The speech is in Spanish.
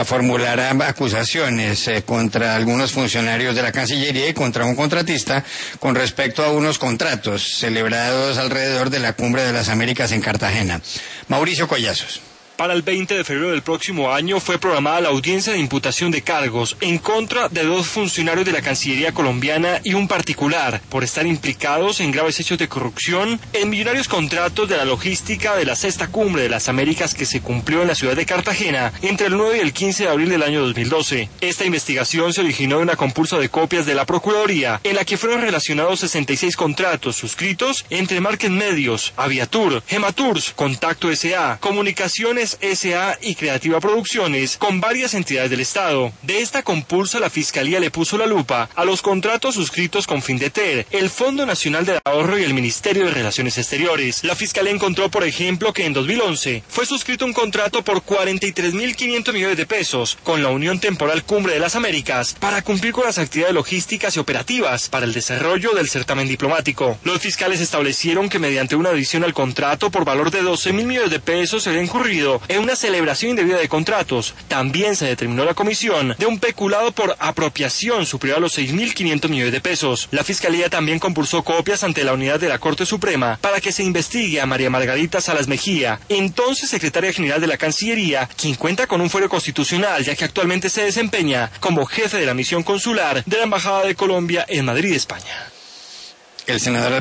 formulará acusaciones contra algunos funcionarios de la Cancillería y contra un contratista con respecto a unos contratos celebrados alrededor de la Cumbre de las Américas en Cartagena. Mauricio Collazos. Para el 20 de febrero del próximo año fue programada la audiencia de imputación de cargos en contra de 2 funcionarios de la Cancillería colombiana y un particular por estar implicados en graves hechos de corrupción en millonarios contratos de la logística de la sexta Cumbre de las Américas que se cumplió en la ciudad de Cartagena entre el 9 y el 15 de abril del año 2012. Esta investigación se originó de una compulsa de copias de la Procuraduría en la que fueron relacionados 66 contratos suscritos entre Market Medios, Aviatur, Gematours, Contacto S.A., Comunicaciones S.A. y Creativa Producciones con varias entidades del Estado. De esta compulsa la Fiscalía le puso la lupa a los contratos suscritos con Findeter, el Fondo Nacional de Ahorro y el Ministerio de Relaciones Exteriores. La Fiscalía encontró, por ejemplo, que en 2011 fue suscrito un contrato por 43.500 millones de pesos con la Unión Temporal Cumbre de las Américas para cumplir con las actividades logísticas y operativas para el desarrollo del certamen diplomático. Los fiscales establecieron que mediante una adición al contrato por valor de 12.000 millones de pesos se había incurrido en una celebración indebida de contratos. También se determinó la comisión de un peculado por apropiación superior a los 6.500 millones de pesos. La Fiscalía también compulsó copias ante la unidad de la Corte Suprema para que se investigue a María Margarita Salas Mejía, entonces secretaria general de la Cancillería, quien cuenta con un fuero constitucional ya que actualmente se desempeña como jefe de la misión consular de la Embajada de Colombia en Madrid, España. El senador